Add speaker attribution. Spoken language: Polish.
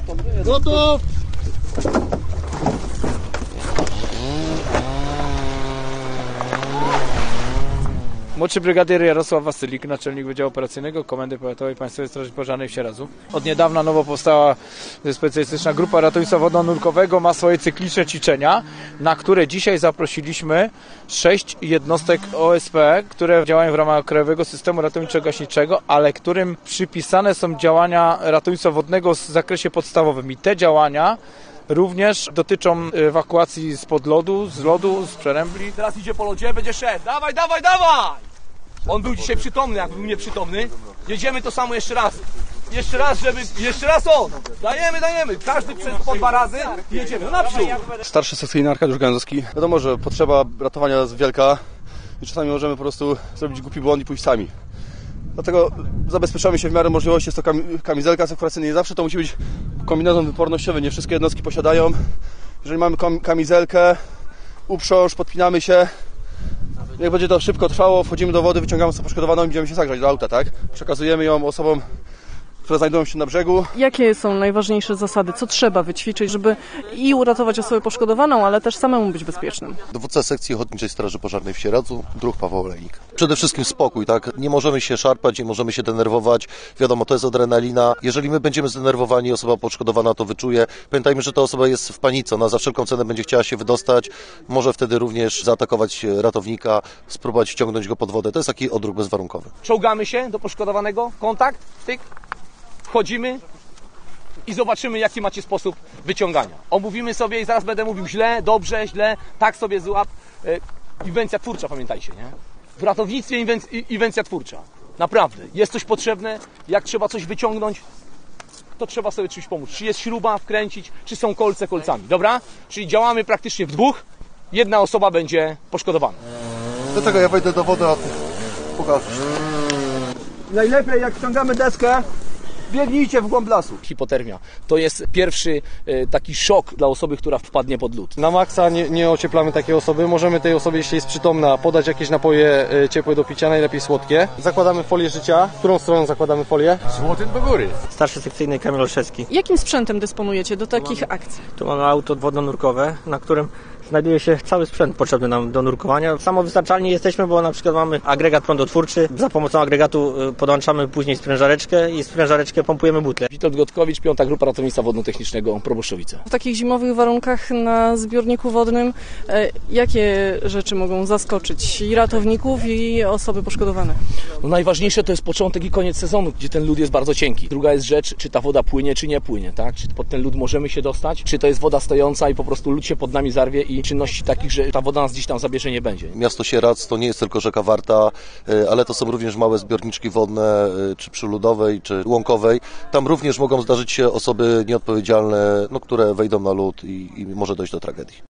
Speaker 1: Gotów!
Speaker 2: Młodszy brygadier Jarosław Wasylik, naczelnik Wydziału Operacyjnego Komendy Powiatowej Państwowej Straży Pożarnej w Sieradzu. Od niedawna nowo powstała specjalistyczna grupa ratownictwa wodno-nurkowego, ma swoje cykliczne ćwiczenia, na które dzisiaj zaprosiliśmy 6 jednostek OSP, które działają w ramach Krajowego Systemu Ratowniczo-Gaśniczego, ale którym przypisane są działania ratownictwa wodnego w zakresie podstawowym. I te działania również dotyczą ewakuacji spod lodu, z lodu, z przerębli.
Speaker 3: Teraz idzie po lodzie, będzie szedł. Dawaj, dawaj, dawaj! On był dzisiaj przytomny, jak był nieprzytomny. Jedziemy to samo jeszcze raz. Jeszcze raz, jeszcze raz on! Dajemy! Każdy po 2 razy i jedziemy. No naprzód!
Speaker 4: Starszy sekcyjny Arkadiusz Gęzowski. Wiadomo, że potrzeba ratowania jest wielka i czasami możemy po prostu zrobić głupi błąd i pójść sami. Dlatego zabezpieczamy się w miarę możliwości. Jest to kamizelka ewakuacyjna. Nie zawsze to musi być kombinezon wypornościowy. Nie wszystkie jednostki posiadają. Jeżeli mamy kamizelkę, uprząż, podpinamy się. Jak będzie to szybko trwało, wchodzimy do wody, wyciągamy sobie poszkodowaną i będziemy się zagrzać do auta, tak? Przekazujemy ją osobom, które znajdują się na brzegu.
Speaker 5: Jakie są najważniejsze zasady? Co trzeba wyćwiczyć, żeby i uratować osobę poszkodowaną, ale też samemu być bezpiecznym?
Speaker 6: Dowódca sekcji Ochotniczej Straży Pożarnej w Sieradzu, druh Paweł Olejnik. Przede wszystkim spokój, tak? Nie możemy się szarpać, nie możemy się denerwować. Wiadomo, to jest adrenalina. Jeżeli my będziemy zdenerwowani, osoba poszkodowana to wyczuje. Pamiętajmy, że ta osoba jest w panice. Ona za wszelką cenę będzie chciała się wydostać. Może wtedy również zaatakować ratownika, spróbować wciągnąć go pod wodę. To jest taki odruch bezwarunkowy.
Speaker 3: Czołgamy się do poszkodowanego, kontakt, styk. Wchodzimy i zobaczymy, jaki macie sposób wyciągania. Omówimy sobie i zaraz będę mówił źle, dobrze, źle, tak sobie złap. Inwencja twórcza, pamiętajcie, nie? W ratownictwie inwencja twórcza. Naprawdę. Jest coś potrzebne, jak trzeba coś wyciągnąć, to trzeba sobie czymś pomóc. Czy jest śruba wkręcić, czy są kolce kolcami, dobra? Czyli działamy praktycznie w dwóch, jedna osoba będzie poszkodowana.
Speaker 6: Dlatego ja wejdę do wody, a ty pokażesz.
Speaker 3: Najlepiej, jak ściągamy deskę, biegnijcie w głąb lasu. Hipotermia to jest pierwszy taki szok dla osoby, która wpadnie pod lód.
Speaker 4: Na maksa nie ocieplamy takiej osoby. Możemy tej osobie, jeśli jest przytomna, podać jakieś napoje ciepłe do picia, najlepiej słodkie. Zakładamy folię życia. Którą stroną zakładamy folię?
Speaker 2: Złotym do góry.
Speaker 7: Starszy sekcyjny Kamil Olszewski.
Speaker 5: Jakim sprzętem dysponujecie do takich akcji?
Speaker 7: Tu mamy auto wodno-nurkowe, na którym znajduje się cały sprzęt potrzebny nam do nurkowania. Samowystarczalni jesteśmy, bo na przykład mamy agregat prądotwórczy. Za pomocą agregatu podłączamy później sprężareczkę i sprężareczkę pompujemy butlę.
Speaker 3: Witold Gotkowicz, 5. Grupa Ratownictwa Wodno-Technicznego Probuszowice.
Speaker 5: W takich zimowych warunkach na zbiorniku wodnym jakie rzeczy mogą zaskoczyć i ratowników, i osoby poszkodowane?
Speaker 3: No najważniejsze to jest początek i koniec sezonu, gdzie ten lód jest bardzo cienki. Druga jest rzecz, czy ta woda płynie, czy nie płynie, tak? Czy pod ten lód możemy się dostać, czy to jest woda stojąca i po prostu lód się pod nami zarwie i czynności takich, że ta woda nas gdzieś tam zabierze, nie będzie.
Speaker 6: Miasto Sieradz to nie jest tylko rzeka Warta, ale to są również małe zbiorniczki wodne, czy przyludowej, czy łąkowej. Tam również mogą zdarzyć się osoby nieodpowiedzialne, które wejdą na lód i może dojść do tragedii.